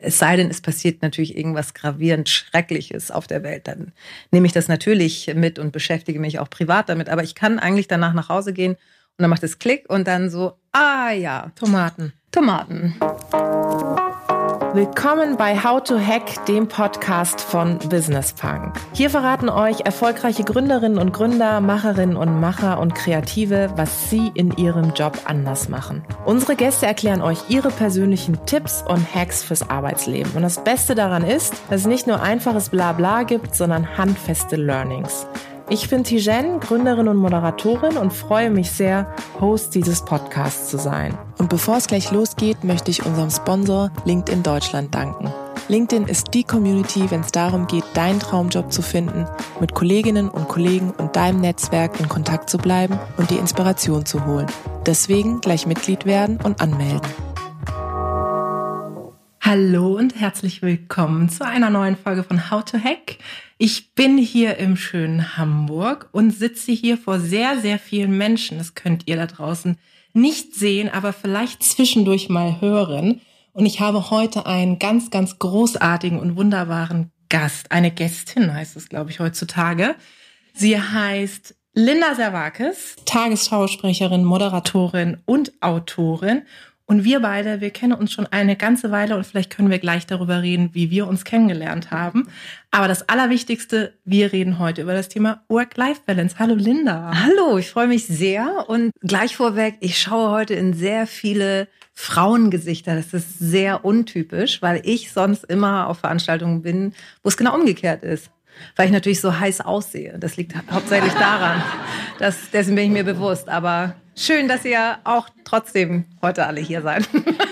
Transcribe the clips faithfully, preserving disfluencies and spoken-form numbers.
Es sei denn, es passiert natürlich irgendwas gravierend Schreckliches auf der Welt. Dann nehme ich das natürlich mit und beschäftige mich auch privat damit. Aber ich kann eigentlich danach nach Hause gehen und dann macht es Klick und dann so, ah ja, Tomaten. Tomaten. Willkommen bei How to Hack, dem Podcast von Business Punk. Hier verraten euch erfolgreiche Gründerinnen und Gründer, Macherinnen und Macher und Kreative, was sie in ihrem Job anders machen. Unsere Gäste erklären euch ihre persönlichen Tipps und Hacks fürs Arbeitsleben. Und das Beste daran ist, dass es nicht nur einfaches Blabla gibt, sondern handfeste Learnings. Ich bin Tijen, Gründerin und Moderatorin und freue mich sehr, Host dieses Podcasts zu sein. Und bevor es gleich losgeht, möchte ich unserem Sponsor LinkedIn Deutschland danken. LinkedIn ist die Community, wenn es darum geht, deinen Traumjob zu finden, mit Kolleginnen und Kollegen und deinem Netzwerk in Kontakt zu bleiben und die Inspiration zu holen. Deswegen gleich Mitglied werden und anmelden. Hallo und herzlich willkommen zu einer neuen Folge von How to Hack. Ich bin hier im schönen Hamburg und sitze hier vor sehr, sehr vielen Menschen. Das könnt ihr da draußen nicht sehen, aber vielleicht zwischendurch mal hören. Und ich habe heute einen ganz, ganz großartigen und wunderbaren Gast. Eine Gästin heißt es, glaube ich, heutzutage. Sie heißt Linda Servakis, Tagesschausprecherin, Moderatorin und Autorin. Und wir beide, wir kennen uns schon eine ganze Weile und vielleicht können wir gleich darüber reden, wie wir uns kennengelernt haben. Aber das Allerwichtigste, wir reden heute über das Thema Work-Life-Balance. Hallo Linda. Hallo, ich freue mich sehr und gleich vorweg, ich schaue heute in sehr viele Frauengesichter. Das ist sehr untypisch, weil ich sonst immer auf Veranstaltungen bin, wo es genau umgekehrt ist. Weil ich natürlich so heiß aussehe. Das liegt hauptsächlich daran. Das, dessen bin ich mir bewusst. Aber schön, dass ihr auch trotzdem heute alle hier seid.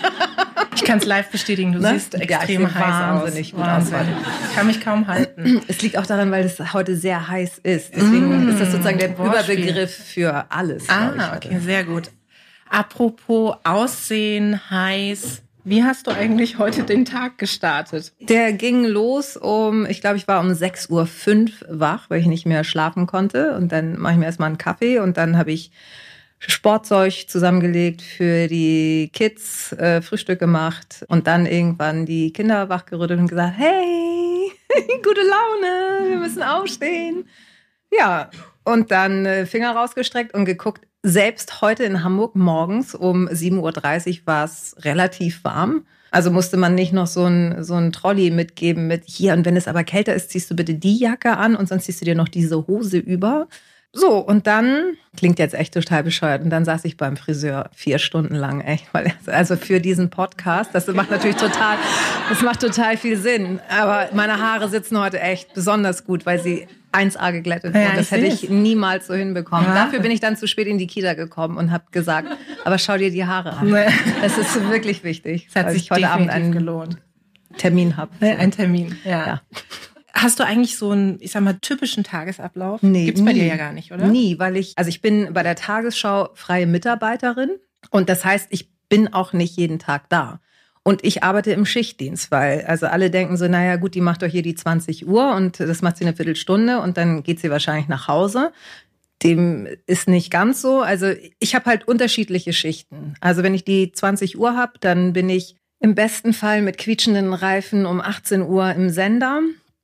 Ich kann es live bestätigen, du ne? siehst extrem ja, heiß wahnsinnig aus. Gut Wahnsinn. Aus. Ich kann mich kaum halten. Es liegt auch daran, weil es heute sehr heiß ist. Deswegen mm, ist das sozusagen der Wortspiel. Überbegriff für alles. Ah, ich, okay, sehr gut. Apropos Aussehen, heiß. Wie hast du eigentlich heute den Tag gestartet? Der ging los um, ich glaube, ich war um sechs Uhr fünf wach, weil ich nicht mehr schlafen konnte. Und dann mache ich mir erstmal einen Kaffee und dann habe ich Sportzeug zusammengelegt für die Kids, äh, Frühstück gemacht und dann irgendwann die Kinder wachgerüttelt und gesagt, hey, gute Laune, wir müssen aufstehen. Ja, und dann äh, Finger rausgestreckt und geguckt. Selbst heute in Hamburg morgens um sieben Uhr dreißig war es relativ warm. Also musste man nicht noch so ein, so ein Trolley mitgeben mit hier. Und wenn es aber kälter ist, ziehst du bitte die Jacke an und sonst ziehst du dir noch diese Hose über. So, und dann, klingt jetzt echt total bescheuert, und dann saß ich beim Friseur vier Stunden lang, echt. Weil, also für diesen Podcast, das macht natürlich total, das macht total viel Sinn. Aber meine Haare sitzen heute echt besonders gut, weil sie eins A geglättet wurden. Ja, das hätte ich niemals so hinbekommen. Ja. Dafür bin ich dann zu spät in die Kita gekommen und habe gesagt, aber schau dir die Haare an. Nee. Das ist wirklich wichtig. Es hat sich ich heute Abend einen gelohnt. Termin habe. Ja, ein Termin, ja. ja. Hast du eigentlich so einen, ich sag mal, typischen Tagesablauf? Nee, gibt's bei dir ja gar nicht, oder? Nie, weil ich, also ich bin bei der Tagesschau freie Mitarbeiterin und das heißt, ich bin auch nicht jeden Tag da. Und ich arbeite im Schichtdienst, weil also alle denken so, naja gut, die macht doch hier die zwanzig Uhr und das macht sie eine Viertelstunde und dann geht sie wahrscheinlich nach Hause. Dem ist nicht ganz so. Also ich habe halt unterschiedliche Schichten. Also wenn ich die zwanzig Uhr habe, dann bin ich im besten Fall mit quietschenden Reifen um achtzehn Uhr im Sender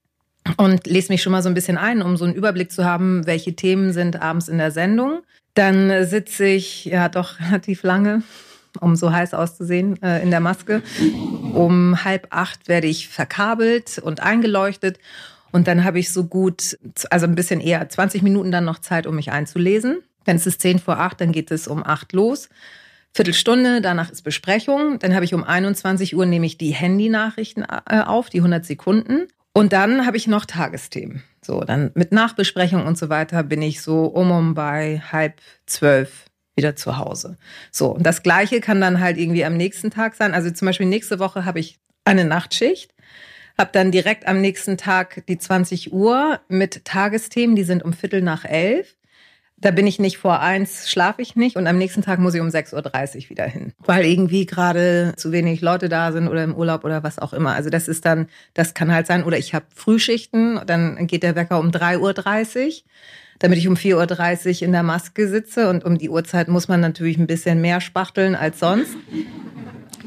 und lese mich schon mal so ein bisschen ein, um so einen Überblick zu haben, welche Themen sind abends in der Sendung. Dann sitze ich ja doch relativ lange, um so heiß auszusehen, äh, in der Maske. Um halb acht werde ich verkabelt und eingeleuchtet. Und dann habe ich so gut, also ein bisschen eher, zwanzig Minuten dann noch Zeit, um mich einzulesen. Dann ist es zehn vor acht, dann geht es um acht los. Viertelstunde, danach ist Besprechung. Dann habe ich um einundzwanzig Uhr, nehme ich die Handynachrichten äh, auf, die hundert Sekunden. Und dann habe ich noch Tagesthemen. So, dann mit Nachbesprechung und so weiter bin ich so um um bei halb zwölf wieder zu Hause. So, und das Gleiche kann dann halt irgendwie am nächsten Tag sein. Also zum Beispiel nächste Woche habe ich eine Nachtschicht, habe dann direkt am nächsten Tag die zwanzig Uhr mit Tagesthemen, die sind um Viertel nach elf. Da bin ich nicht vor eins, schlafe ich nicht und am nächsten Tag muss ich um sechs Uhr dreißig wieder hin, weil irgendwie gerade zu wenig Leute da sind oder im Urlaub oder was auch immer. Also das ist dann, das kann halt sein. Oder ich habe Frühschichten, dann geht der Wecker um drei Uhr dreißig, damit ich um vier Uhr dreißig in der Maske sitze und um die Uhrzeit muss man natürlich ein bisschen mehr spachteln als sonst.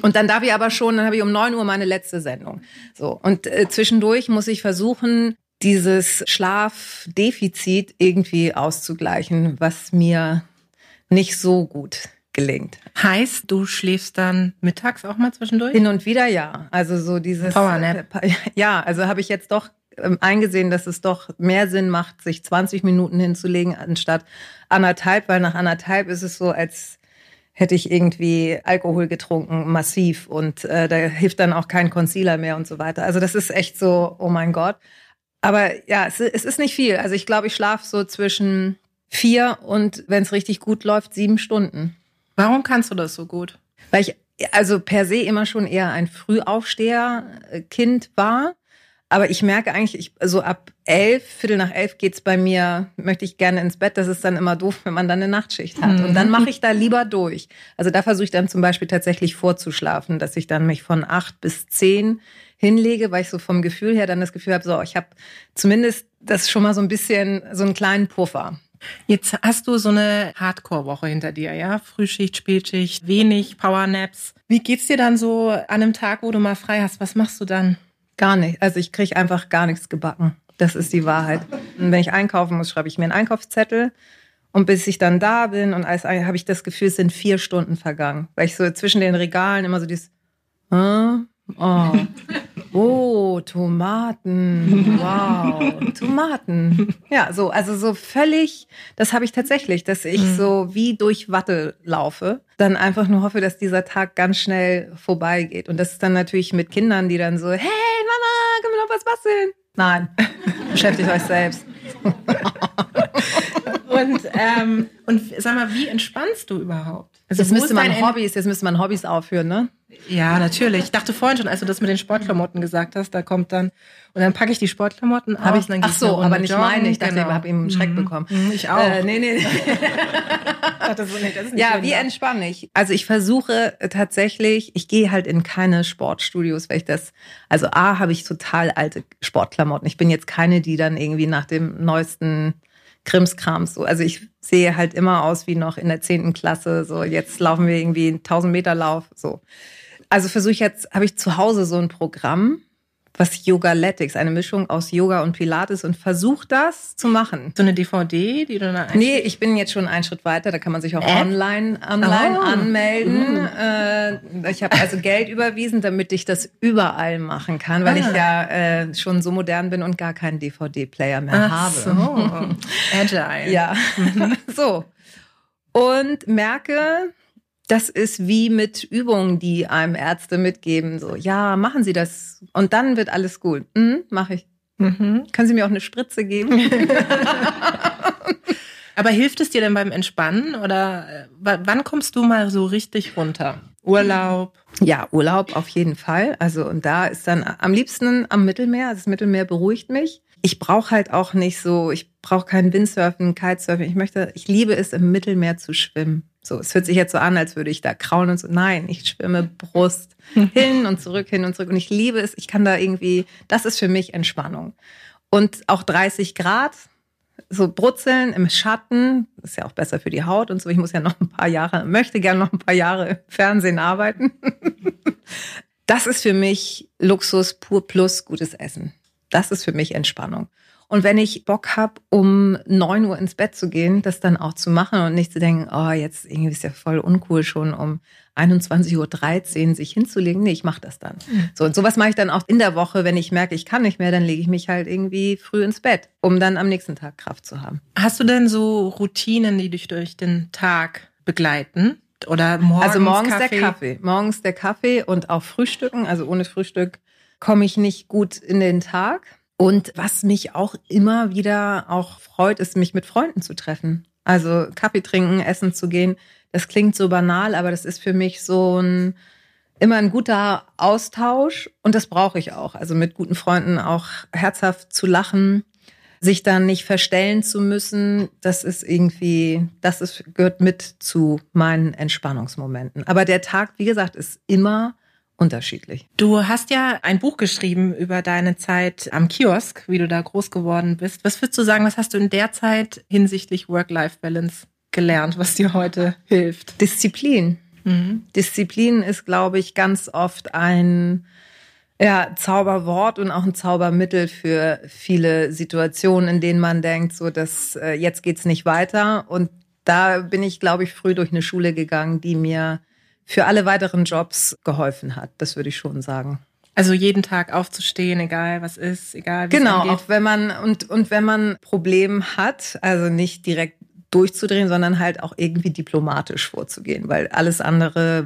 Und dann darf ich aber schon, dann habe ich um neun Uhr meine letzte Sendung. So. Und äh, zwischendurch muss ich versuchen, dieses Schlafdefizit irgendwie auszugleichen, was mir nicht so gut gelingt. Heißt, du schläfst dann mittags auch mal zwischendurch? Hin und wieder ja. Also so dieses Powernap. Ja, also habe ich jetzt doch eingesehen, dass es doch mehr Sinn macht, sich zwanzig Minuten hinzulegen, anstatt anderthalb, weil nach anderthalb ist es so, als hätte ich irgendwie Alkohol getrunken, massiv, und äh, da hilft dann auch kein Concealer mehr und so weiter. Also das ist echt so, oh mein Gott. Aber ja, es, es ist nicht viel. Also ich glaube, ich schlafe so zwischen vier und, wenn es richtig gut läuft, sieben Stunden. Warum kannst du das so gut? Weil ich also per se immer schon eher ein Frühaufsteher-Kind war. Aber ich merke eigentlich, ich, so ab elf, Viertel nach elf geht's bei mir, möchte ich gerne ins Bett. Das ist dann immer doof, wenn man dann eine Nachtschicht hat. Mhm. Und dann mache ich da lieber durch. Also da versuche ich dann zum Beispiel tatsächlich vorzuschlafen, dass ich dann mich von acht bis zehn hinlege, weil ich so vom Gefühl her dann das Gefühl habe, so, ich habe zumindest das schon mal so ein bisschen, so einen kleinen Puffer. Jetzt hast du so eine Hardcore-Woche hinter dir, ja? Frühschicht, Spätschicht, wenig Powernaps. Wie geht's dir dann so an einem Tag, wo du mal frei hast? Was machst du dann? Gar nicht. Also ich kriege einfach gar nichts gebacken. Das ist die Wahrheit. Und wenn ich einkaufen muss, schreibe ich mir einen Einkaufszettel. Und bis ich dann da bin und alles, habe ich das Gefühl, es sind vier Stunden vergangen. Weil ich so zwischen den Regalen immer so dieses, äh, oh, oh, Tomaten, wow, Tomaten. Ja, so, also so völlig, das habe ich tatsächlich, dass ich so wie durch Watte laufe, dann einfach nur hoffe, dass dieser Tag ganz schnell vorbeigeht. Und das ist dann natürlich mit Kindern, die dann so, hey Mama, können wir noch was basteln? Nein, beschäftigt euch selbst. Und, ähm, und sag mal, wie entspannst du überhaupt? Also jetzt müsste man Hobbys, jetzt müsste man Hobbys aufführen, ne? Ja, natürlich. Ich dachte vorhin schon, als du das mit den Sportklamotten gesagt hast, da kommt dann, und dann packe ich die Sportklamotten aus. Ich, dann ach so, aber nicht joggen. meine. Ich dachte, Genau. ich habe eben einen Schreck mhm. bekommen. Ich auch. Äh, nee, nee. das ist nicht, das ist nicht ja, schön, wie ne? entspanne ich? Also ich versuche tatsächlich, ich gehe halt in keine Sportstudios, weil ich das, also A, habe ich total alte Sportklamotten. Ich bin jetzt keine, die dann irgendwie nach dem neuesten Krimskrams so. Also ich sehe halt immer aus wie noch in der zehnten Klasse. So, jetzt laufen wir irgendwie einen tausend Meter Lauf. So. Also versuche ich jetzt, habe ich zu Hause so ein Programm, was Yogaletics, eine Mischung aus Yoga und Pilates, und versuche das zu machen. So eine D V D, die du da Nee, ich bin jetzt schon einen Schritt weiter, da kann man sich auch äh? online, online oh. anmelden. Mhm. Äh, ich habe also Geld überwiesen, damit ich das überall machen kann, weil ah. ich ja äh, schon so modern bin und gar keinen D V D-Player mehr Ach habe. So. Agile. Ja, so. Und merke, das ist wie mit Übungen, die einem Ärzte mitgeben. So, ja, machen Sie das und dann wird alles gut. Mhm, mache ich. Mhm. Können Sie mir auch eine Spritze geben? Aber hilft es dir denn beim Entspannen oder äh, wann kommst du mal so richtig runter? Urlaub? Ja, Urlaub auf jeden Fall. Also und da ist dann am liebsten am Mittelmeer. Also das Mittelmeer beruhigt mich. Ich brauche halt auch nicht so, ich brauche kein Windsurfen, Kitesurfen. Ich möchte, ich liebe es, im Mittelmeer zu schwimmen. So, es hört sich jetzt so an, als würde ich da kraulen und so. Nein, ich schwimme Brust hin und zurück, hin und zurück. Und ich liebe es. Ich kann da irgendwie, das ist für mich Entspannung. Und auch dreißig Grad, so brutzeln im Schatten, ist ja auch besser für die Haut und so. Ich muss ja noch ein paar Jahre, möchte gerne noch ein paar Jahre im Fernsehen arbeiten. Das ist für mich Luxus pur plus gutes Essen. Das ist für mich Entspannung. Und wenn ich Bock habe, um neun Uhr ins Bett zu gehen, das dann auch zu machen und nicht zu denken, oh, jetzt irgendwie ist ja voll uncool, schon um einundzwanzig Uhr dreizehn sich hinzulegen. Nee, ich mache das dann. Mhm. So, und sowas mache ich dann auch in der Woche, wenn ich merke, ich kann nicht mehr, dann lege ich mich halt irgendwie früh ins Bett, um dann am nächsten Tag Kraft zu haben. Hast du denn so Routinen, die dich durch den Tag begleiten? Oder morgens Also morgens Kaffee? der Kaffee. Morgens der Kaffee und auch Frühstücken. Also ohne Frühstück komme ich nicht gut in den Tag. Und was mich auch immer wieder auch freut, ist, mich mit Freunden zu treffen. Also Kaffee trinken, essen zu gehen. Das klingt so banal, aber das ist für mich so ein immer ein guter Austausch. Und das brauche ich auch. Also mit guten Freunden auch herzhaft zu lachen, sich dann nicht verstellen zu müssen. Das ist irgendwie, das ist, gehört mit zu meinen Entspannungsmomenten. Aber der Tag, wie gesagt, ist immer unterschiedlich. Du hast ja ein Buch geschrieben über deine Zeit am Kiosk, wie du da groß geworden bist. Was würdest du sagen, was hast du in der Zeit hinsichtlich Work-Life-Balance gelernt, was dir heute hilft? Disziplin. Mhm. Disziplin ist, glaube ich, ganz oft ein ja, Zauberwort und auch ein Zaubermittel für viele Situationen, in denen man denkt, so, dass äh, jetzt geht's nicht weiter. Und da bin ich, glaube ich, früh durch eine Schule gegangen, die mir für alle weiteren Jobs geholfen hat. Das würde ich schon sagen. Also jeden Tag aufzustehen, egal was ist, egal wie es Genau, angeht. auch wenn man und und wenn man ein Problem hat, also nicht direkt durchzudrehen, sondern halt auch irgendwie diplomatisch vorzugehen, weil alles andere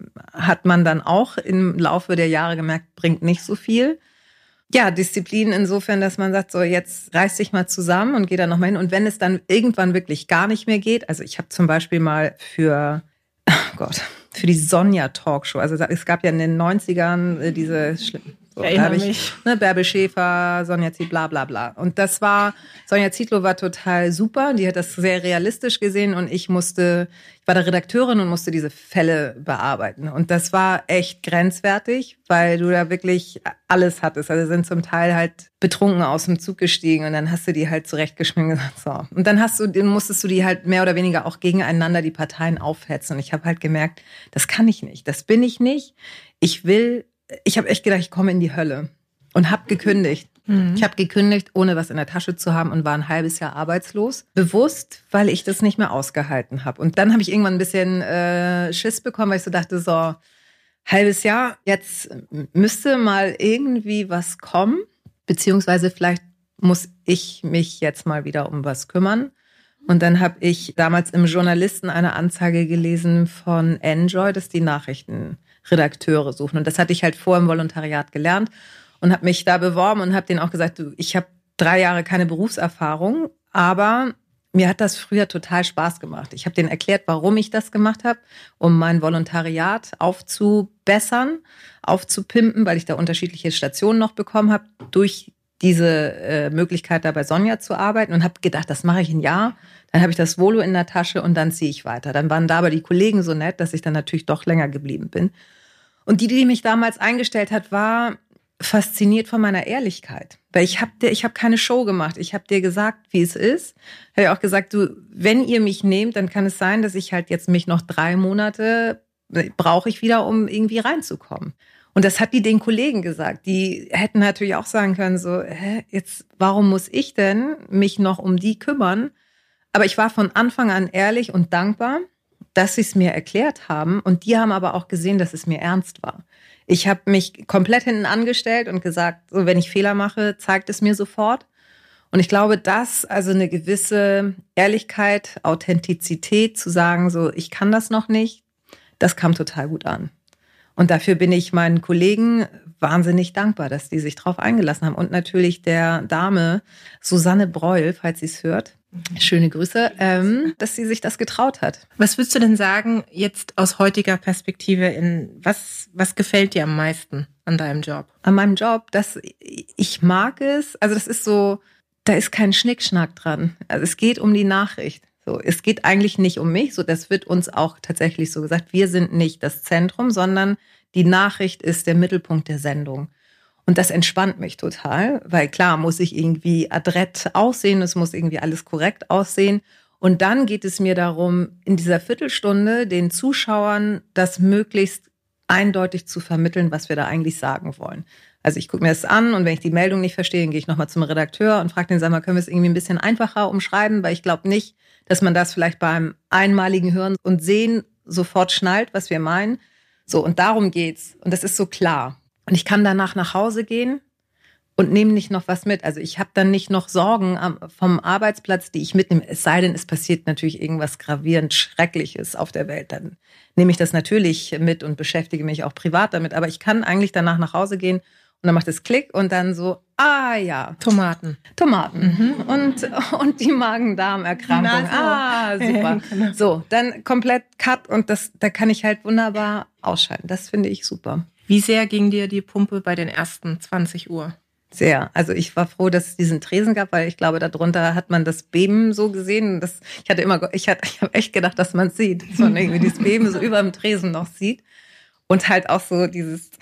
hat man dann auch im Laufe der Jahre gemerkt, bringt nicht so viel. Ja, Disziplin insofern, dass man sagt, so jetzt reiß dich mal zusammen und geh da nochmal hin. Und wenn es dann irgendwann wirklich gar nicht mehr geht, also ich habe zum Beispiel mal für, oh Gott, für die Sonja-Talkshow, also es gab ja in den neunzigern diese schlimmen, so, ich erinnere da ich, mich. Ne, Bärbel Schäfer, Sonja Zietlow, bla bla bla. Und das war, Sonja Zietlow war total super, die hat das sehr realistisch gesehen und ich musste, ich war da Redakteurin und musste diese Fälle bearbeiten. Und das war echt grenzwertig, weil du da wirklich alles hattest. Also sind zum Teil halt betrunken aus dem Zug gestiegen und dann hast du die halt zurechtgeschminkt und gesagt, so. Und dann hast du, dann musstest du die halt mehr oder weniger auch gegeneinander die Parteien aufhetzen. Und ich habe halt gemerkt, das kann ich nicht, das bin ich nicht. Ich will Ich habe echt gedacht, ich komme in die Hölle und habe gekündigt. Mhm. Ich habe gekündigt, ohne was in der Tasche zu haben und war ein halbes Jahr arbeitslos. Bewusst, weil ich das nicht mehr ausgehalten habe. Und dann habe ich irgendwann ein bisschen äh, Schiss bekommen, weil ich so dachte, so halbes Jahr, jetzt müsste mal irgendwie was kommen. Beziehungsweise vielleicht muss ich mich jetzt mal wieder um was kümmern. Und dann habe ich damals im Journalisten eine Anzeige gelesen von Enjoy, dass die Nachrichtenredakteure suchen. Und das hatte ich halt vor im Volontariat gelernt und habe mich da beworben und habe denen auch gesagt, du, ich habe drei Jahre keine Berufserfahrung, aber mir hat das früher total Spaß gemacht. Ich habe denen erklärt, warum ich das gemacht habe, um mein Volontariat aufzubessern, aufzupimpen, weil ich da unterschiedliche Stationen noch bekommen habe, durch diese äh, Möglichkeit, da bei Sonja zu arbeiten und habe gedacht, das mache ich ein Jahr, dann habe ich das Volo in der Tasche und dann ziehe ich weiter. Dann waren da aber die Kollegen so nett, dass ich dann natürlich doch länger geblieben bin. Und die, die mich damals eingestellt hat, war fasziniert von meiner Ehrlichkeit. Weil ich habe dir, ich habe keine Show gemacht. Ich habe dir gesagt, wie es ist. Ich habe auch gesagt, du, wenn ihr mich nehmt, dann kann es sein, dass ich halt jetzt mich noch drei Monate brauche ich wieder, um irgendwie reinzukommen. Und das hat die den Kollegen gesagt. Die hätten natürlich auch sagen können, so, hä, jetzt, warum muss ich denn mich noch um die kümmern? Aber ich war von Anfang an ehrlich und dankbar, dass sie es mir erklärt haben. Und die haben aber auch gesehen, dass es mir ernst war. Ich habe mich komplett hinten angestellt und gesagt, so, wenn ich Fehler mache, zeigt es mir sofort. Und ich glaube, dass also eine gewisse Ehrlichkeit, Authentizität zu sagen, so, ich kann das noch nicht, das kam total gut an. Und dafür bin ich meinen Kollegen wahnsinnig dankbar, dass die sich drauf eingelassen haben. Und natürlich der Dame Susanne Breul, falls sie es hört, schöne Grüße, ähm, dass sie sich das getraut hat. Was würdest du denn sagen, jetzt aus heutiger Perspektive, in was, was gefällt dir am meisten an deinem Job? An meinem Job, dass ich mag es, also das ist so, da ist kein Schnickschnack dran. Also es geht um die Nachricht. So, es geht eigentlich nicht um mich, so das wird uns auch tatsächlich so gesagt. Wir sind nicht das Zentrum, sondern die Nachricht ist der Mittelpunkt der Sendung. Und das entspannt mich total, weil klar muss ich irgendwie adrett aussehen, es muss irgendwie alles korrekt aussehen. Und dann geht es mir darum, in dieser Viertelstunde den Zuschauern das möglichst eindeutig zu vermitteln, was wir da eigentlich sagen wollen. Also ich gucke mir das an und wenn ich die Meldung nicht verstehe, dann gehe ich nochmal zum Redakteur und frage den, sag mal, können wir es irgendwie ein bisschen einfacher umschreiben, weil ich glaube nicht, dass man das vielleicht beim einmaligen Hören und Sehen sofort schnallt, was wir meinen. So, und darum geht's. Und das ist so klar. Und ich kann danach nach Hause gehen und nehme nicht noch was mit. Also ich habe dann nicht noch Sorgen vom Arbeitsplatz, die ich mitnehme. Es sei denn, es passiert natürlich irgendwas gravierend Schreckliches auf der Welt. Dann nehme ich das natürlich mit und beschäftige mich auch privat damit. Aber ich kann eigentlich danach nach Hause gehen und dann macht es Klick und dann so, ah ja. Tomaten. Tomaten. Mhm. Und, und die Magen-Darm-Erkrankung. So. Ah, super. Genau. So, dann komplett Cut und das, da kann ich halt wunderbar ausschalten. Das finde ich super. Wie sehr ging dir die Pumpe bei den ersten zwanzig Uhr? Sehr. Also ich war froh, dass es diesen Tresen gab, weil ich glaube, darunter hat man das Beben so gesehen. Das, ich hatte immer, ich hatte, ich habe echt gedacht, dass man es sieht, dass man irgendwie dieses Beben so über dem Tresen noch sieht. Und halt auch so dieses,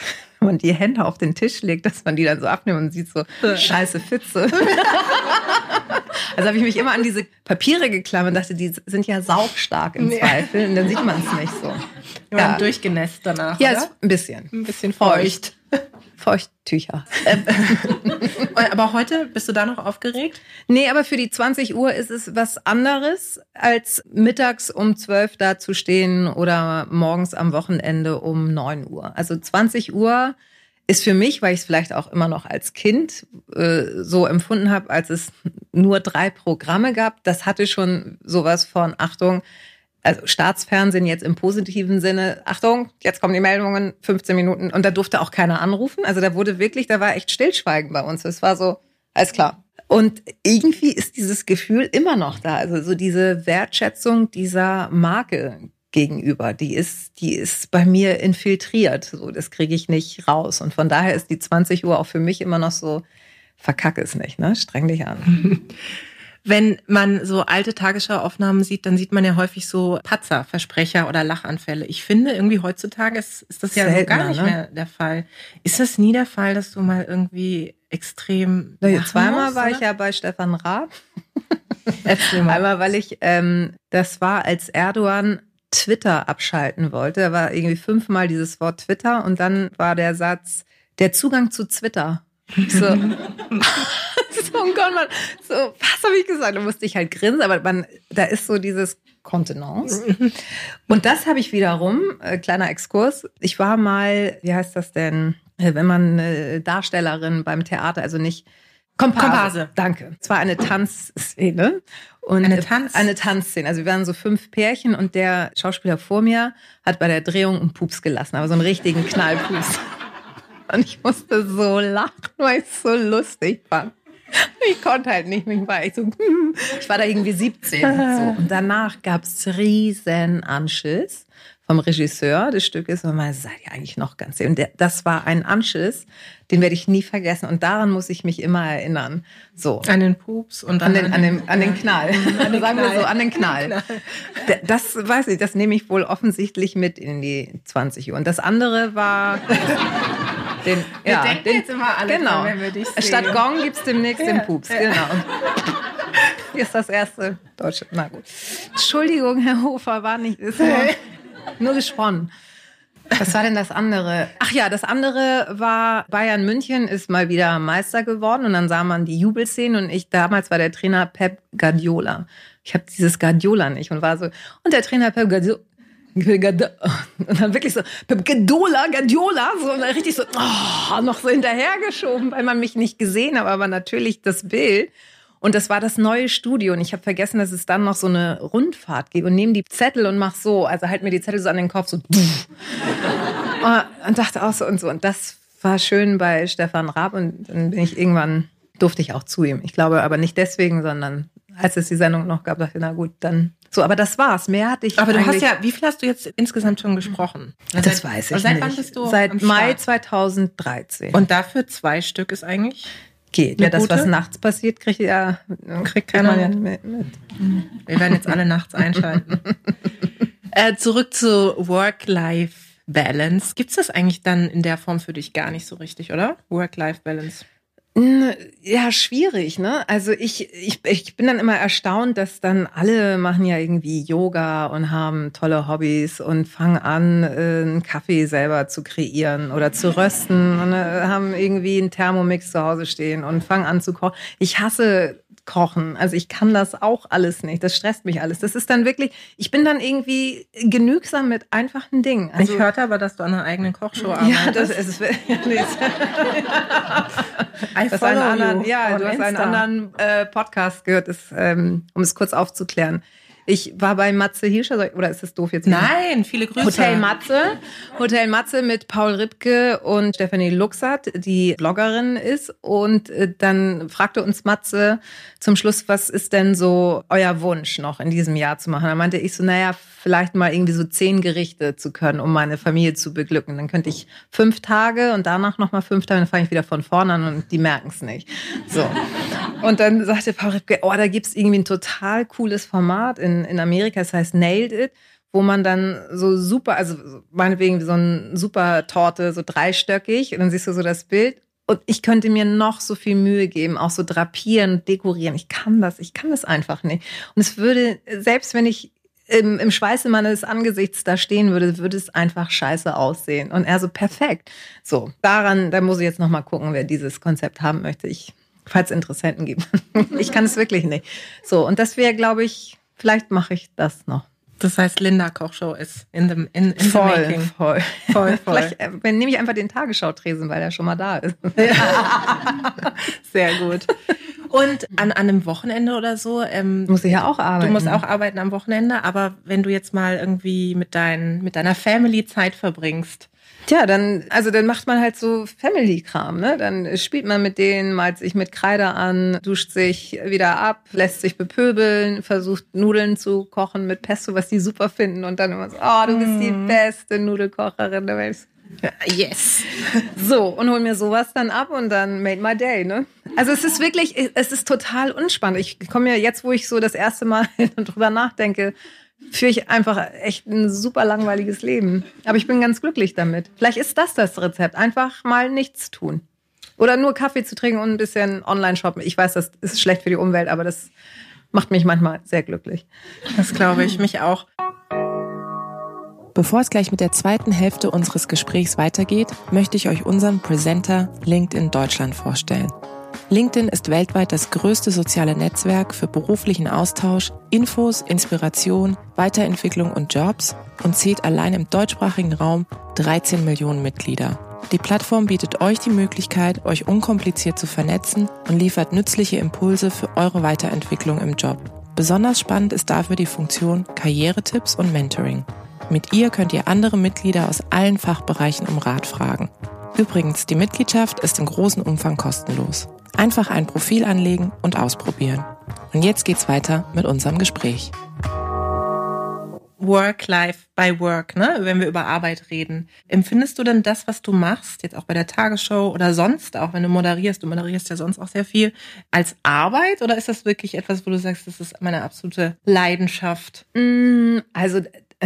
wenn man die Hände auf den Tisch legt, dass man die dann so abnimmt und sieht so, scheiße Fitze. Also habe ich mich immer an diese Papiere geklammert und dachte, die sind ja saubstark im Zweifel und dann sieht man es nicht so. Wir waren durchgenässt danach, ja, oder? Ist ein bisschen. Ein bisschen feucht. Feuchttücher. Aber heute, bist du da noch aufgeregt? Nee, aber für die zwanzig Uhr ist es was anderes, als mittags um zwölf da zu stehen oder morgens am Wochenende um neun Uhr. Also zwanzig Uhr ist für mich, weil ich es vielleicht auch immer noch als Kind äh, so empfunden habe, als es nur drei Programme gab, das hatte schon sowas von, Achtung, also Staatsfernsehen jetzt im positiven Sinne, Achtung, jetzt kommen die Meldungen, fünfzehn Minuten. Und da durfte auch keiner anrufen. Also da wurde wirklich, da war echt Stillschweigen bei uns. Es war so, alles klar. Und irgendwie ist dieses Gefühl immer noch da. Also so diese Wertschätzung dieser Marke gegenüber, die ist, die ist bei mir infiltriert. So, das kriege ich nicht raus. Und von daher ist die zwanzig Uhr auch für mich immer noch so, verkack es nicht, ne? Streng dich an. Wenn man so alte Tagesschauaufnahmen sieht, dann sieht man ja häufig so Patzer, Versprecher oder Lachanfälle. Ich finde, irgendwie heutzutage ist, ist das ja so gar nicht ne? mehr der Fall. Ist das nie der Fall, dass du mal irgendwie extrem... Ja, zweimal musst, war oder? ich ja bei Stefan Raab. Einmal, weil ich, ähm, das war, als Erdogan Twitter abschalten wollte. Da war irgendwie fünfmal dieses Wort Twitter und dann war der Satz, der Zugang zu Twitter. So, so oh Gott, man, so, was habe ich gesagt? Da musste ich halt grinsen, aber man, da ist so dieses Kontenance. Und das habe ich wiederum, äh, kleiner Exkurs, ich war mal, wie heißt das denn, wenn man äh, Darstellerin beim Theater, also nicht Komparse. Komparse. Danke. Es war eine Tanzszene. Und eine Tanz? Eine Tanzszene. Also wir waren so fünf Pärchen und der Schauspieler vor mir hat bei der Drehung einen Pups gelassen, aber so einen richtigen Knallpups. Und ich musste so lachen, weil ich es so lustig fand. Ich konnte halt nicht, ich war echt so, ich war da irgendwie siebzehn. So. Und danach gab es riesen Anschiss vom Regisseur des Stückes. Und man seid ihr eigentlich noch ganz. Und der, das war ein Anschiss, den werde ich nie vergessen. Und daran muss ich mich immer erinnern. So. An den Pups und an den, an den, an den Knall. An den Sagen Knall. wir so, an den Knall. Knall. Das weiß ich, das nehme ich wohl offensichtlich mit in die zwanzig Uhr. Und das andere war... Den, wir ja, denken den, jetzt immer alle, genau. wenn wir dich sehen. Statt Gong gibt's demnächst Ja, den Pups, ja. genau. Hier ist das erste Deutsche. Na gut. Entschuldigung, Herr Hofer, war nicht, ist nur, nur gesponnen. Was war denn das andere? Ach ja, das andere war, Bayern München ist mal wieder Meister geworden und dann sah man die Jubelszenen und ich, damals war der Trainer Pep Guardiola. Ich habe dieses Guardiola nicht und war so, und der Trainer Pep Guardiola, und dann wirklich so, Pep Guardiola, Guardiola, so, und dann richtig so, oh, noch so hinterhergeschoben, weil man mich nicht gesehen hat, aber natürlich das Bild. Und das war das neue Studio. Und ich habe vergessen, dass es dann noch so eine Rundfahrt gibt. Und nehme die Zettel und mach so, also halt mir die Zettel so an den Kopf, so. Und dachte auch so und so. Und das war schön bei Stefan Raab. Und dann bin ich irgendwann, durfte ich auch zu ihm. Ich glaube aber nicht deswegen, sondern als es die Sendung noch gab, dachte ich, na gut, dann so. Aber das war's. Mehr hatte ich Aber du hast eigentlich- ja, wie viel hast du jetzt insgesamt schon gesprochen? Das Seit- weiß ich seit nicht. wann bist du Seit am Mai Start? zweitausenddreizehn. Und dafür zwei Stück ist eigentlich? geht. Eine Ja, das, gute? was nachts passiert, kriegt ja, Kriegt man keiner ja mit. mit. mit. Wir werden jetzt alle nachts einschalten. äh, zurück zu Work-Life-Balance. Gibt's das eigentlich dann in der Form für dich gar nicht so richtig, oder? Work-Life-Balance. Ja, schwierig, ne? Also ich, ich, ich bin dann immer erstaunt, dass dann alle machen ja irgendwie Yoga und haben tolle Hobbys und fangen an, einen Kaffee selber zu kreieren oder zu rösten und haben irgendwie einen Thermomix zu Hause stehen und fangen an zu kochen. Ich hasse Kochen. Also ich kann das auch alles nicht. Das stresst mich alles. Das ist dann wirklich, ich bin dann irgendwie genügsam mit einfachen Dingen. Also, ich hörte aber, dass du an einer eigenen Kochshow arbeitest. ja, das ist, ja, nee, I Du hast einen follow anderen, you ja, on du hast einen Insta. anderen äh, Podcast gehört, das, ähm, um es kurz aufzuklären. Ich war bei Matze Hirscher, soll ich- oder ist das doof jetzt? Nein, viele Grüße. Hotel Matze. Hotel Matze mit Paul Ripke und Stefanie Luxert, die Bloggerin ist. Und äh, dann fragte uns Matze zum Schluss, was ist denn so euer Wunsch noch in diesem Jahr zu machen? Da meinte ich so, naja, vielleicht mal irgendwie so zehn Gerichte zu können, um meine Familie zu beglücken. Dann könnte ich fünf Tage und danach nochmal fünf Tage, dann fange ich wieder von vorne an und die merken es nicht. So. Und dann sagte Paul Ripke, oh, da gibt's irgendwie ein total cooles Format in, in Amerika, das heißt Nailed It, wo man dann so super, also meinetwegen so eine super Torte, so dreistöckig, und dann siehst du so das Bild. Und ich könnte mir noch so viel Mühe geben, auch so drapieren, dekorieren. Ich kann das, ich kann das einfach nicht. Und es würde, selbst wenn ich im, im Schweiße meines Angesichts da stehen würde, würde es einfach scheiße aussehen. Und er so, perfekt. So, daran, da muss ich jetzt noch mal gucken, wer dieses Konzept haben möchte. Ich, falls es Interessenten gibt. Ich kann es wirklich nicht. So, und das wäre, glaube ich, vielleicht mache ich das noch. Das heißt, Linda Kochshow ist in the, in, in voll, the making. Voll, voll, voll. Vielleicht äh, nehme ich einfach den Tagesschau-Tresen, weil er schon mal da ist. Sehr gut. Und an, an einem Wochenende oder so? Ähm, muss ich ja auch arbeiten. Du musst auch arbeiten am Wochenende, aber wenn du jetzt mal irgendwie mit, dein, mit deiner Family Zeit verbringst, Tja, dann, also dann macht man halt so Family-Kram, ne? Dann spielt man mit denen, malt sich mit Kreide an, duscht sich wieder ab, lässt sich bepöbeln, versucht Nudeln zu kochen mit Pesto, was die super finden, und dann immer so, oh, du bist die beste Nudelkocherin der Welt. Yes. So, und hol mir sowas dann ab und dann made my day, ne? Also es ist wirklich, es ist total unspannend. Ich komme ja jetzt, wo ich so das erste Mal drüber nachdenke, führe ich einfach echt ein super langweiliges Leben. Aber ich bin ganz glücklich damit. Vielleicht ist das das Rezept. Einfach mal nichts tun. Oder nur Kaffee zu trinken und ein bisschen online shoppen. Ich weiß, das ist schlecht für die Umwelt, aber das macht mich manchmal sehr glücklich. Das glaube ich, mich auch. Bevor es gleich mit der zweiten Hälfte unseres Gesprächs weitergeht, möchte ich euch unseren Presenter LinkedIn Deutschland vorstellen. LinkedIn ist weltweit das größte soziale Netzwerk für beruflichen Austausch, Infos, Inspiration, Weiterentwicklung und Jobs und zählt allein im deutschsprachigen Raum dreizehn Millionen Mitglieder. Die Plattform bietet euch die Möglichkeit, euch unkompliziert zu vernetzen und liefert nützliche Impulse für eure Weiterentwicklung im Job. Besonders spannend ist dafür die Funktion Karrieretipps und Mentoring. Mit ihr könnt ihr andere Mitglieder aus allen Fachbereichen um Rat fragen. Übrigens, die Mitgliedschaft ist im großen Umfang kostenlos. Einfach ein Profil anlegen und ausprobieren. Und jetzt geht's weiter mit unserem Gespräch. Work-Life by Work, ne? Wenn wir über Arbeit reden. Empfindest du denn das, was du machst, jetzt auch bei der Tagesschau oder sonst, auch wenn du moderierst, du moderierst ja sonst auch sehr viel, als Arbeit? Oder ist das wirklich etwas, wo du sagst, das ist meine absolute Leidenschaft? Also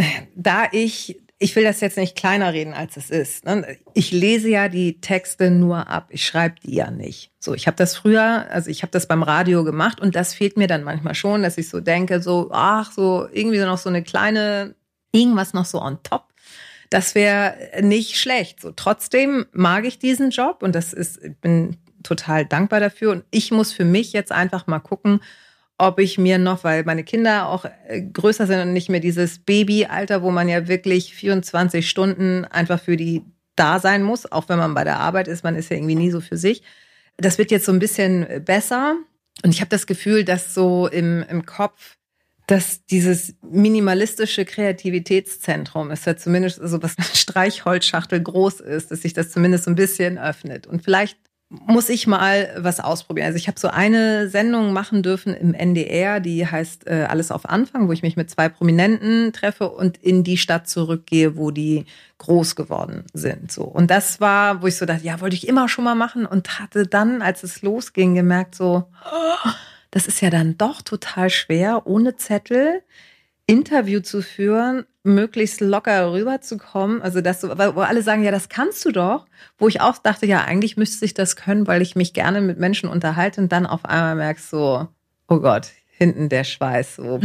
da ich... Ich will das jetzt nicht kleiner reden, als es ist. Ich lese ja die Texte nur ab. Ich schreibe die ja nicht. So, ich habe das früher, also ich habe das beim Radio gemacht und das fehlt mir dann manchmal schon, dass ich so denke, so, ach, so irgendwie noch so eine kleine, irgendwas noch so on top. Das wäre nicht schlecht. So, trotzdem mag ich diesen Job und das ist, ich bin total dankbar dafür. Und ich muss für mich jetzt einfach mal gucken, ob ich mir noch, weil meine Kinder auch größer sind und nicht mehr dieses Babyalter, wo man ja wirklich vierundzwanzig Stunden einfach für die da sein muss, auch wenn man bei der Arbeit ist, man ist ja irgendwie nie so für sich. Das wird jetzt so ein bisschen besser und ich habe das Gefühl, dass so im, im Kopf, dass dieses minimalistische Kreativitätszentrum ist ja zumindest so, was eine Streichholzschachtel groß ist, dass sich das zumindest so ein bisschen öffnet und vielleicht muss ich mal was ausprobieren. Also ich habe so eine Sendung machen dürfen im N D R, die heißt äh, Alles auf Anfang, wo ich mich mit zwei Prominenten treffe und in die Stadt zurückgehe, wo die groß geworden sind. So. Und das war, wo ich so dachte, ja, wollte ich immer schon mal machen und hatte dann, als es losging, gemerkt so, oh, das ist ja dann doch total schwer, ohne Zettel Interview zu führen, möglichst locker rüberzukommen. Also das, wo alle sagen, ja, das kannst du doch. Wo ich auch dachte, ja, eigentlich müsste ich das können, weil ich mich gerne mit Menschen unterhalte und dann auf einmal merkst so, oh Gott, hinten der Schweiß. So,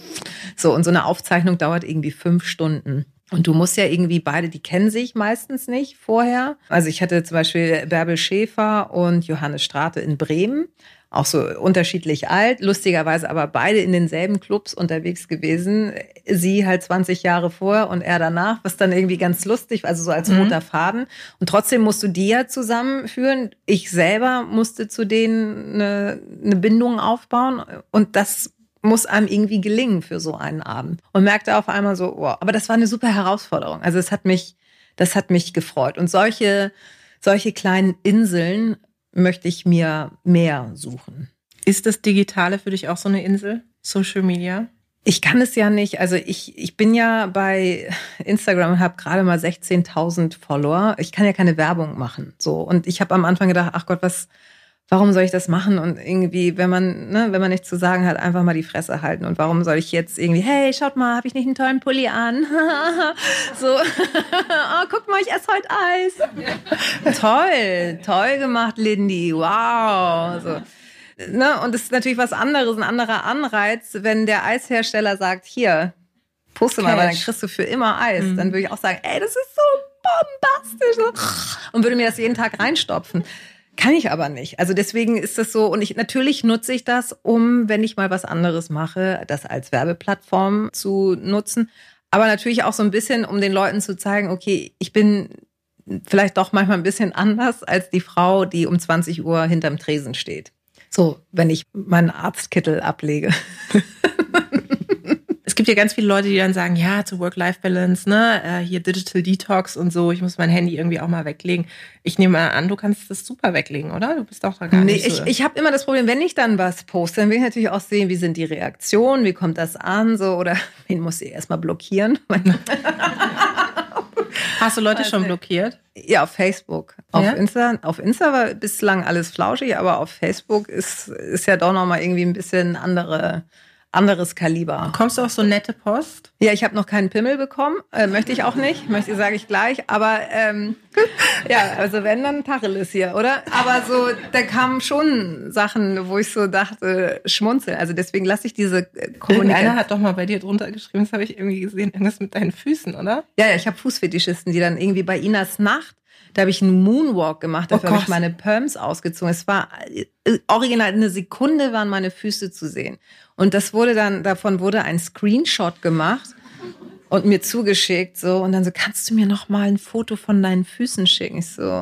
so und so eine Aufzeichnung dauert irgendwie fünf Stunden. Und du musst ja irgendwie beide, die kennen sich meistens nicht vorher. Also ich hatte zum Beispiel Bärbel Schäfer und Johannes Strate in Bremen. Auch so unterschiedlich alt, lustigerweise aber beide in denselben Clubs unterwegs gewesen. Sie halt zwanzig Jahre vorher und er danach, was dann irgendwie ganz lustig, also so als mhm. roter Faden. Und trotzdem musst du die ja zusammenführen. Ich selber musste zu denen eine, eine Bindung aufbauen und das muss einem irgendwie gelingen für so einen Abend. Und merkte auf einmal so, wow, aber das war eine super Herausforderung. Also es hat mich, das hat mich gefreut. Und solche, solche kleinen Inseln möchte ich mir mehr suchen. Ist das Digitale für dich auch so eine Insel? Social Media? Ich kann es ja nicht. Also ich, ich bin ja bei Instagram und habe gerade mal sechzehntausend Follower. Ich kann ja keine Werbung machen. So. Und ich habe am Anfang gedacht, ach Gott, was, warum soll ich das machen? Und irgendwie, wenn man, ne, wenn man nichts zu sagen hat, einfach mal die Fresse halten. Und warum soll ich jetzt irgendwie, hey, schaut mal, habe ich nicht einen tollen Pulli an? So, oh, guck mal, ich esse heute Eis. Toll, toll gemacht, Lindy, wow. So. Ne? Und es ist natürlich was anderes, ein anderer Anreiz, wenn der Eishersteller sagt, hier, poste mal, weil dann kriegst du für immer Eis. Mhm. Dann würde ich auch sagen, ey, das ist so bombastisch. Und würde mir das jeden Tag reinstopfen. Kann ich aber nicht. Also deswegen ist das so, und ich natürlich nutze ich das, um, wenn ich mal was anderes mache, das als Werbeplattform zu nutzen. Aber natürlich auch so ein bisschen, um den Leuten zu zeigen, okay, ich bin vielleicht doch manchmal ein bisschen anders als die Frau, die um zwanzig Uhr hinterm Tresen steht. So, wenn ich meinen Arztkittel ablege. Es gibt ja ganz viele Leute, die dann sagen, ja, zu Work-Life-Balance, ne, äh, hier Digital Detox und so, ich muss mein Handy irgendwie auch mal weglegen. Ich nehme mal an, du kannst das super weglegen, oder? Du bist doch da gar nee, nicht so. Ich, ich habe immer das Problem, wenn ich dann was poste, dann will ich natürlich auch sehen, wie sind die Reaktionen, wie kommt das an, so, oder wen muss ich erstmal blockieren? Hast du Leute also, schon blockiert? Ja, auf Facebook. Auf ja? Insta, auf Insta war bislang alles flauschig, aber auf Facebook ist, ist ja doch nochmal irgendwie ein bisschen andere... anderes Kaliber. Bekommst du auch so nette Post? Ja, ich habe noch keinen Pimmel bekommen. Äh, möchte ich auch nicht. Möchte, sage ich gleich. Aber ähm, ja, also wenn, dann Tacheles hier, oder? Aber so, da kamen schon Sachen, wo ich so dachte, schmunzel. Also deswegen lasse ich diese Kommunikation. Einer hat doch mal bei dir drunter geschrieben, das habe ich irgendwie gesehen, irgendwas mit deinen Füßen, oder? Ja, ja, ich habe Fußfetischisten, die dann irgendwie bei Inas Nacht, da habe ich einen Moonwalk gemacht, dafür oh habe ich meine Perms ausgezogen. Es war äh, original, eine Sekunde waren meine Füße zu sehen. Und das wurde dann, davon wurde ein Screenshot gemacht und mir zugeschickt, so. Und dann so, kannst du mir noch mal ein Foto von deinen Füßen schicken? Ich so,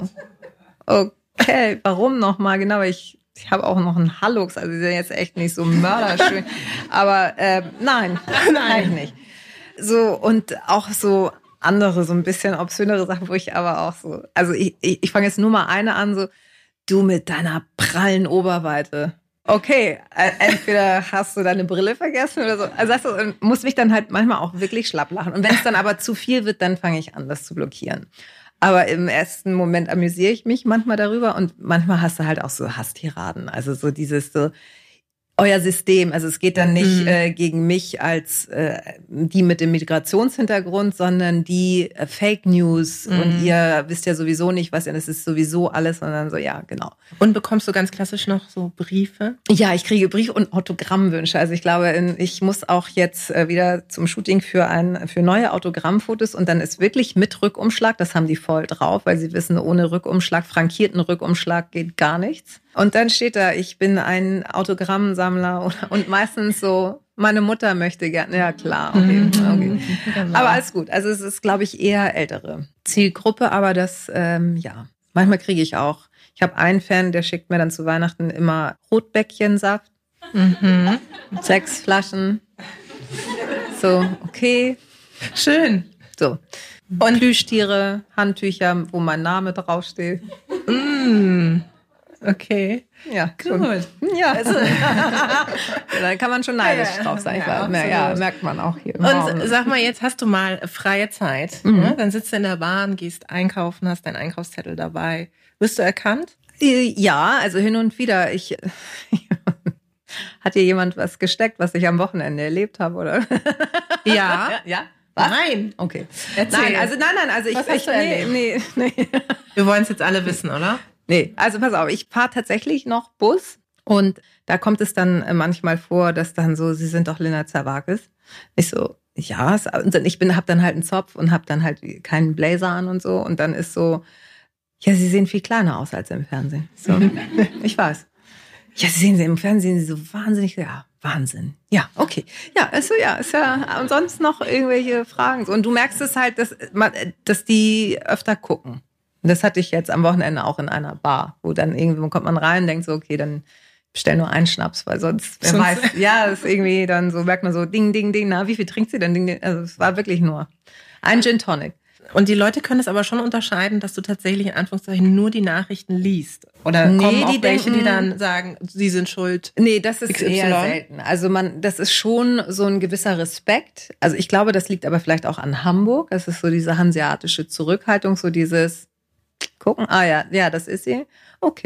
okay, warum noch mal? Genau, ich, ich habe auch noch einen Hallux, also die sind jetzt echt nicht so mörderschön. Aber äh, nein, nein, nicht. So, und auch so andere, so ein bisschen obszönere Sachen, wo ich aber auch so, also ich, ich, ich fange jetzt nur mal eine an, so, du mit deiner prallen Oberweite. Okay, entweder hast du deine Brille vergessen oder so. Also das ist, muss mich dann halt manchmal auch wirklich schlapp lachen. Und wenn es dann aber zu viel wird, dann fange ich an, das zu blockieren. Aber im ersten Moment amüsiere ich mich manchmal darüber und manchmal hast du halt auch so Hasstiraden. Also so dieses so, euer System, also es geht dann nicht mhm. äh, gegen mich als äh, die mit dem Migrationshintergrund, sondern die äh, Fake News mhm. und ihr wisst ja sowieso nicht, was ihr, das ist sowieso alles, sondern so, ja, genau. Und bekommst du ganz klassisch noch so Briefe? Ja, ich kriege Brief- und Autogrammwünsche. Also ich glaube, ich muss auch jetzt äh, wieder zum Shooting für ein für neue Autogrammfotos und dann ist wirklich mit Rückumschlag, das haben die voll drauf, weil sie wissen, ohne Rückumschlag, frankierten Rückumschlag geht gar nichts. Und dann steht da, ich bin ein Autogrammsammler und meistens so, meine Mutter möchte gerne. Ja, klar, okay. okay. Aber alles gut. Also es ist, glaube ich, eher ältere Zielgruppe, aber das, ähm, ja, manchmal kriege ich auch. Ich habe einen Fan, der schickt mir dann zu Weihnachten immer Rotbäckchensaft, mhm. sechs Flaschen. So, okay. Schön. So. Und Plüschtiere, Handtücher, wo mein Name draufsteht. Mm. Okay. Ja, gut. Schon. Ja, also, da kann man schon neidisch ja, drauf sein. Ja, ja, ja, merkt man auch hier. Und Raum. Sag mal, jetzt hast du mal freie Zeit. Mhm. Ne? Dann sitzt du in der Bahn, gehst einkaufen, hast deinen Einkaufszettel dabei. Wirst du erkannt? Ja, also hin und wieder. Ich hat dir jemand was gesteckt, was ich am Wochenende erlebt habe, oder? Ja. Ja. Was? Nein. Okay. Erzähl. Nein, also nein, nein, also ich, was hast ich du erlebt? nee, nee, nee. Wir wollen es jetzt alle wissen, oder? Nee, also pass auf, ich fahre tatsächlich noch Bus und da kommt es dann manchmal vor, dass dann so, Sie sind doch Linda Zerwakis. Ich so, ja, und dann, ich bin, hab dann halt einen Zopf und hab dann halt keinen Blazer an und so und dann ist so, ja, Sie sehen viel kleiner aus als im Fernsehen. So, ich weiß. Ja, Sie sehen Sie im Fernsehen Sie so wahnsinnig, ja, Wahnsinn. Ja, okay. Ja, ist so, ja, ist ja, und sonst noch irgendwelche Fragen. Und du merkst es halt, dass, dass die öfter gucken. Und das hatte ich jetzt am Wochenende auch in einer Bar, wo dann irgendwie kommt man rein und denkt so, okay, dann bestell nur einen Schnaps, weil sonst, wer weiß, ja, das ist irgendwie dann so, merkt man so, ding, ding, ding, na, wie viel trinkt sie denn? Ding, ding. Also es war wirklich nur ein Gin Tonic. Und die Leute können es aber schon unterscheiden, dass du tatsächlich in Anführungszeichen nur die Nachrichten liest. Oder nee, kommen auch die welche, denken, die dann sagen, sie sind schuld. Nee, das ist X Y. eher selten. Also man, das ist schon so ein gewisser Respekt. Also ich glaube, das liegt aber vielleicht auch an Hamburg. Das ist so diese hanseatische Zurückhaltung, so dieses gucken, ah ja, ja, das ist sie. Okay.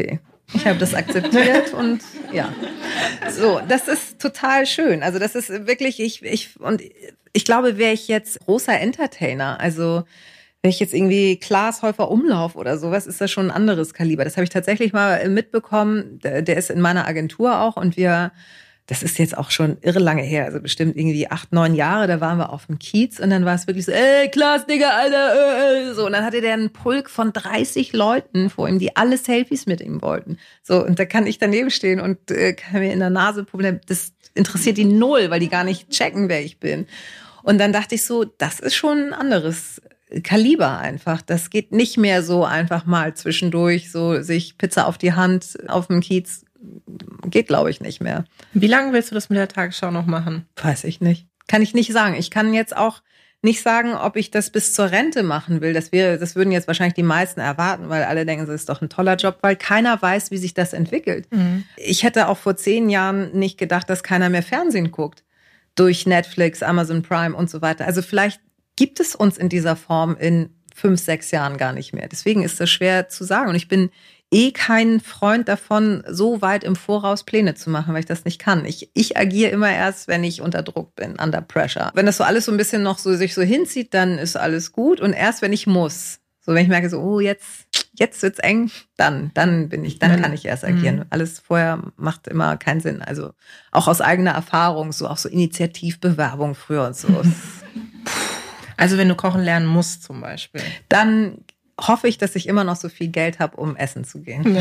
Ich habe das akzeptiert und ja. So, das ist total schön. Also das ist wirklich, ich, ich, und ich glaube, wäre ich jetzt großer Entertainer, also wenn ich jetzt irgendwie Klaas Häufer Umlauf oder sowas, ist das schon ein anderes Kaliber. Das habe ich tatsächlich mal mitbekommen. Der, der ist in meiner Agentur auch und wir, das ist jetzt auch schon irre lange her, also bestimmt irgendwie acht, neun Jahre, da waren wir auf dem Kiez und dann war es wirklich so, ey, Klaas, Digga, Alter, äh, äh, so. Und dann hatte der einen Pulk von dreißig Leuten vor ihm, die alle Selfies mit ihm wollten. So, und da kann ich daneben stehen und äh, kann mir in der Nase Problem, das interessiert die null, weil die gar nicht checken, wer ich bin. Und dann dachte ich so, das ist schon ein anderes Kaliber einfach. Das geht nicht mehr so einfach mal zwischendurch, so sich Pizza auf die Hand auf dem Kiez. Geht, glaube ich, nicht mehr. Wie lange willst du das mit der Tagesschau noch machen? Weiß ich nicht. Kann ich nicht sagen. Ich kann jetzt auch nicht sagen, ob ich das bis zur Rente machen will. Das wäre, das würden jetzt wahrscheinlich die meisten erwarten, weil alle denken, das ist doch ein toller Job, weil keiner weiß, wie sich das entwickelt. Mhm. Ich hätte auch vor zehn Jahren nicht gedacht, dass keiner mehr Fernsehen guckt. Durch Netflix, Amazon Prime und so weiter. Also vielleicht gibt es uns in dieser Form in fünf, sechs Jahren gar nicht mehr. Deswegen ist das schwer zu sagen. Und ich bin eh kein Freund davon, so weit im Voraus Pläne zu machen, weil ich das nicht kann. Ich, ich agiere immer erst, wenn ich unter Druck bin, under pressure. Wenn das so alles so ein bisschen noch so sich so hinzieht, dann ist alles gut. Und erst wenn ich muss, so wenn ich merke so, oh, jetzt, jetzt wird's eng, dann, dann bin ich, dann kann ich erst agieren. Mhm. Alles vorher macht immer keinen Sinn. Also auch aus eigener Erfahrung, so auch so Initiativbewerbung früher und so. Also wenn du kochen lernen musst zum Beispiel. Dann hoffe ich, dass ich immer noch so viel Geld habe, um essen zu gehen.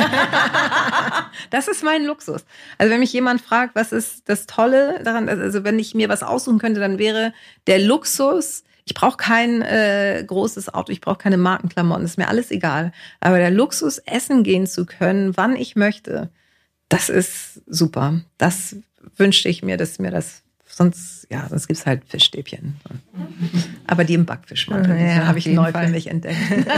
Das ist mein Luxus. Also wenn mich jemand fragt, was ist das Tolle daran, also wenn ich mir was aussuchen könnte, dann wäre der Luxus, ich brauche kein äh, großes Auto, ich brauche keine Markenklamotten, ist mir alles egal. Aber der Luxus, essen gehen zu können, wann ich möchte, das ist super. Das wünschte ich mir, dass mir das Sonst, ja, sonst gibt's halt Fischstäbchen. Aber die im Backfischmantel, ja, die habe ich neu Fall. für mich entdeckt.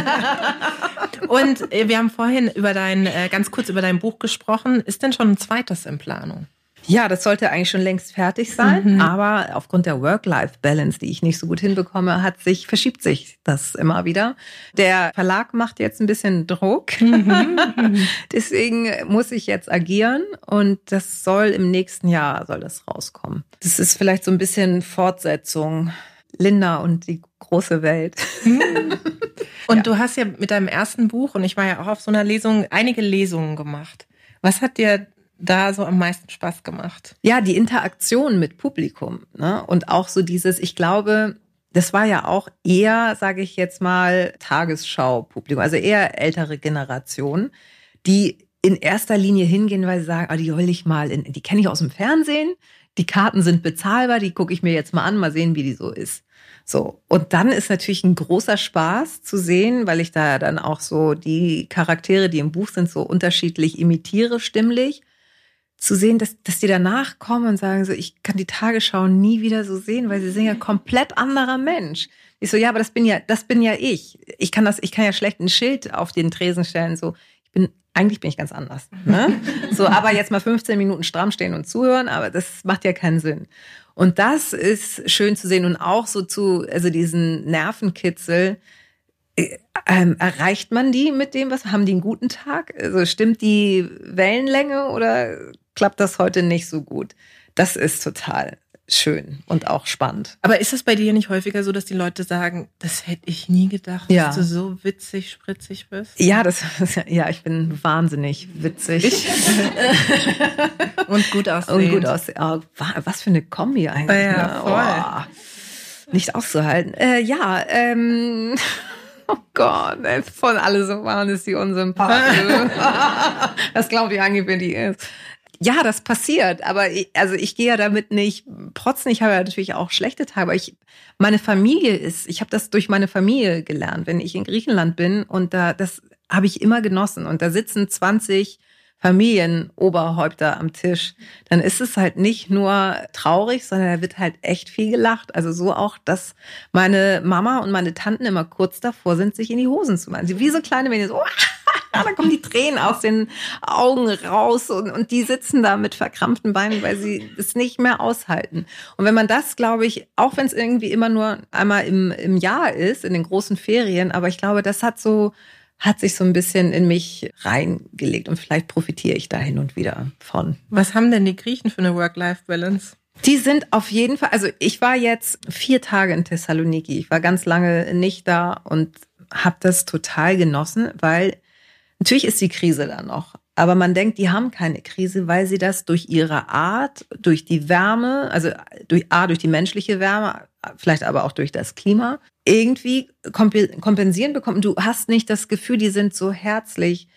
Und wir haben vorhin über dein, ganz kurz über dein Buch gesprochen. Ist denn schon ein zweites in Planung? Ja, das sollte eigentlich schon längst fertig sein, mhm. aber aufgrund der Work-Life-Balance, die ich nicht so gut hinbekomme, hat sich, verschiebt sich das immer wieder. Der Verlag macht jetzt ein bisschen Druck, mhm. Deswegen muss ich jetzt agieren und das soll im nächsten Jahr, soll das rauskommen. Das ist vielleicht so ein bisschen Fortsetzung, Linda und die große Welt. Mhm. Und ja. Du hast ja mit deinem ersten Buch, und ich war ja auch auf so einer Lesung, einige Lesungen gemacht. Was hat dir da so am meisten Spaß gemacht? Ja, die Interaktion mit Publikum, ne? Und auch so dieses, ich glaube, das war ja auch eher, sage ich jetzt mal, Tagesschau-Publikum, also eher ältere Generation, die in erster Linie hingehen, weil sie sagen, ah, die will ich mal, in, die kenne ich aus dem Fernsehen, die Karten sind bezahlbar, die gucke ich mir jetzt mal an, mal sehen, wie die so ist. So, und dann ist natürlich ein großer Spaß zu sehen, weil ich da dann auch so die Charaktere, die im Buch sind, so unterschiedlich imitiere stimmlich, zu sehen, dass, dass die danach kommen und sagen so, ich kann die Tagesschau nie wieder so sehen, weil sie sind ja komplett anderer Mensch. Ich so, ja, aber das bin ja, das bin ja ich. Ich kann das, ich kann ja schlecht ein Schild auf den Tresen stellen, so, ich bin, eigentlich bin ich ganz anders, ne? So, aber jetzt mal fünfzehn Minuten stramm stehen und zuhören, aber das macht ja keinen Sinn. Und das ist schön zu sehen und auch so zu, also diesen Nervenkitzel, Ähm, erreicht man die mit dem, was haben die einen guten Tag? Also stimmt die Wellenlänge oder klappt das heute nicht so gut? Das ist total schön und auch spannend. Aber ist es bei dir nicht häufiger so, dass die Leute sagen, das hätte ich nie gedacht, ja. dass du so witzig, spritzig bist? Ja, das ja, ich bin wahnsinnig witzig. Und gut aussehend. Und gut aussehen. Oh, was für eine Kombi eigentlich. Ja, ne? voll. Oh, nicht auszuhalten. Äh, ja, ähm... Oh Gott, ey, von alle so waren ist die unsympathisch. Das glaubt die eigentlich, wer die ist. Ja, das passiert, aber ich, also ich gehe ja damit nicht protzen. Ich habe ja natürlich auch schlechte Tage, aber ich, meine Familie ist, ich habe das durch meine Familie gelernt. Wenn ich in Griechenland bin und da, das habe ich immer genossen und da sitzen zwanzig Familienoberhäupter am Tisch, dann ist es halt nicht nur traurig, sondern da wird halt echt viel gelacht. Also so auch, dass meine Mama und meine Tanten immer kurz davor sind, sich in die Hosen zu machen. Wie so kleine Mädchen, so, da kommen die Tränen aus den Augen raus und, und die sitzen da mit verkrampften Beinen, weil sie es nicht mehr aushalten. Und wenn man das, glaube ich, auch wenn es irgendwie immer nur einmal im, im Jahr ist, in den großen Ferien, aber ich glaube, das hat so hat sich so ein bisschen in mich reingelegt und vielleicht profitiere ich da hin und wieder von. Was haben denn die Griechen für eine Work-Life-Balance? Die sind auf jeden Fall, also ich war jetzt vier Tage in Thessaloniki. Ich war ganz lange nicht da und habe das total genossen, weil natürlich ist die Krise da noch. Aber man denkt, die haben keine Krise, weil sie das durch ihre Art, durch die Wärme, also durch A, durch die menschliche Wärme, vielleicht aber auch durch das Klima, irgendwie kompensieren bekommen. Du hast nicht das Gefühl, die sind so herzlich,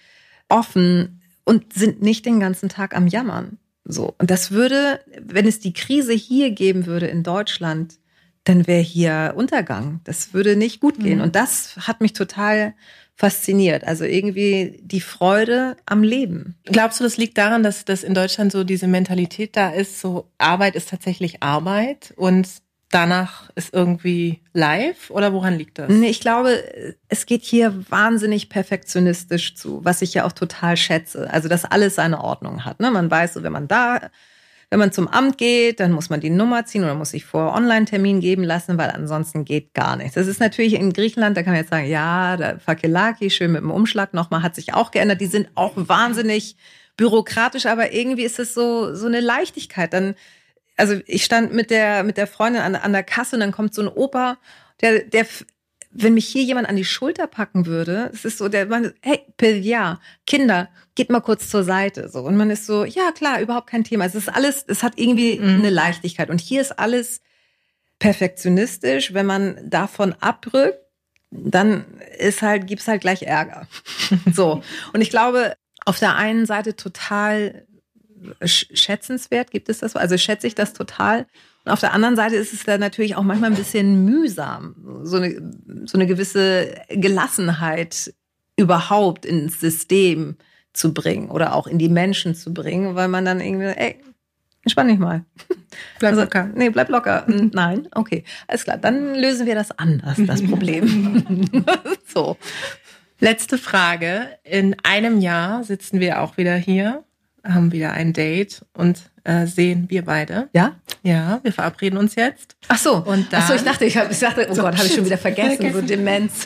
offen und sind nicht den ganzen Tag am Jammern. So. Und das würde, wenn es die Krise hier geben würde in Deutschland, dann wäre hier Untergang. Das würde nicht gut gehen. Mhm. Und das hat mich total fasziniert. Also irgendwie die Freude am Leben. Glaubst du, das liegt daran, dass, dass in Deutschland so diese Mentalität da ist, so Arbeit ist tatsächlich Arbeit und danach ist irgendwie live? Oder woran liegt das? Nee, ich glaube, es geht hier wahnsinnig perfektionistisch zu, was ich ja auch total schätze. Also, dass alles seine Ordnung hat. Ne? Man weiß so, wenn man da... Wenn man zum Amt geht, dann muss man die Nummer ziehen oder muss sich vorher Online-Termin geben lassen, weil ansonsten geht gar nichts. Das ist natürlich in Griechenland, da kann man jetzt sagen, ja, der Fakelaki, schön mit dem Umschlag nochmal, hat sich auch geändert. Die sind auch wahnsinnig bürokratisch, aber irgendwie ist es so, so eine Leichtigkeit. Dann, also ich stand mit der, mit der Freundin an, an der Kasse und dann kommt so ein Opa, der, der, wenn mich hier jemand an die Schulter packen würde, es ist so, der man, hey, Pilja, Kinder, geht mal kurz zur Seite, so. Und man ist so, ja, klar, überhaupt kein Thema. Es ist alles, es hat irgendwie mhm. eine Leichtigkeit. Und hier ist alles perfektionistisch. Wenn man davon abrückt, dann ist halt, gibt's halt gleich Ärger. So. Und ich glaube, auf der einen Seite total schätzenswert, gibt es das? Also schätze ich das total. Und auf der anderen Seite ist es dann natürlich auch manchmal ein bisschen mühsam, so eine, so eine gewisse Gelassenheit überhaupt ins System zu bringen oder auch in die Menschen zu bringen, weil man dann irgendwie, ey, entspann dich mal. Bleib also, locker. Nee, bleib locker. Nein, okay, alles klar, dann lösen wir das anders, das Problem. So. Letzte Frage. In einem Jahr sitzen wir auch wieder hier, haben wieder ein Date und äh, sehen wir beide. Ja? Ja, wir verabreden uns jetzt. Ach so. Und dann, Ach so, ich dachte, ich, hab, ich dachte, oh so, Gott, habe ich schon wieder vergessen, vergessen. So Demenz.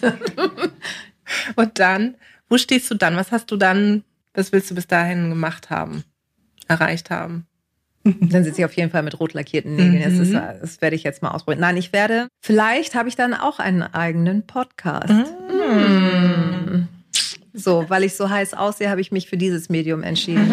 Und dann, wo stehst du dann? Was hast du dann, was willst du bis dahin gemacht haben, erreicht haben? Dann sitze ich auf jeden Fall mit rot lackierten Nägeln. Mhm. Das, das werde ich jetzt mal ausprobieren. Nein, ich werde, vielleicht habe ich dann auch einen eigenen Podcast. Mhm. So, weil ich so heiß aussehe, habe ich mich für dieses Medium entschieden.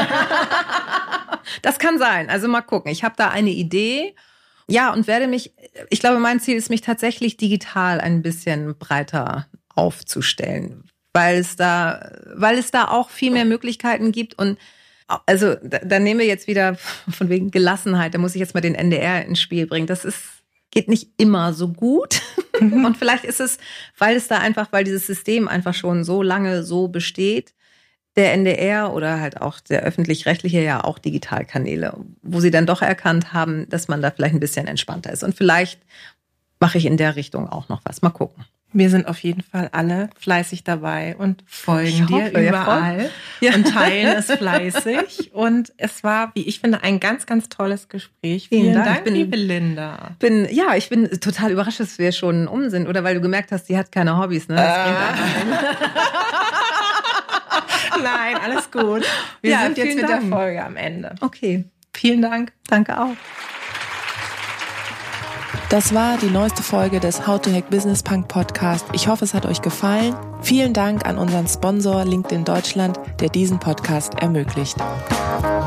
Das kann sein. Also mal gucken. Ich habe da eine Idee. Ja, und werde mich, ich glaube, mein Ziel ist, mich tatsächlich digital ein bisschen breiter aufzustellen, weil es da, weil es da auch viel mehr Möglichkeiten gibt. Und also da, da nehmen wir jetzt wieder von wegen Gelassenheit, da muss ich jetzt mal den N D R ins Spiel bringen. Das ist, geht nicht immer so gut. Mhm. Und vielleicht ist es, weil es da einfach, weil dieses System einfach schon so lange so besteht, der N D R oder halt auch der öffentlich-rechtliche ja auch Digitalkanäle, wo sie dann doch erkannt haben, dass man da vielleicht ein bisschen entspannter ist. Und vielleicht mache ich in der Richtung auch noch was. Mal gucken. Wir sind auf jeden Fall alle fleißig dabei und folgen hoffe, dir überall ja. und teilen es fleißig. Und es war, wie ich finde, ein ganz, ganz tolles Gespräch. Vielen, Vielen Dank, Dank bin, liebe Linda. Bin, ja, ich bin total überrascht, dass wir schon um sind. Oder weil du gemerkt hast, sie hat keine Hobbys, ne? Das äh. Nein, alles gut. Wir ja, sind jetzt mit Dank. der Folge am Ende. Okay. Vielen Dank. Danke auch. Das war die neueste Folge des How to Hack Business Punk Podcast. Ich hoffe, es hat euch gefallen. Vielen Dank an unseren Sponsor LinkedIn Deutschland, der diesen Podcast ermöglicht.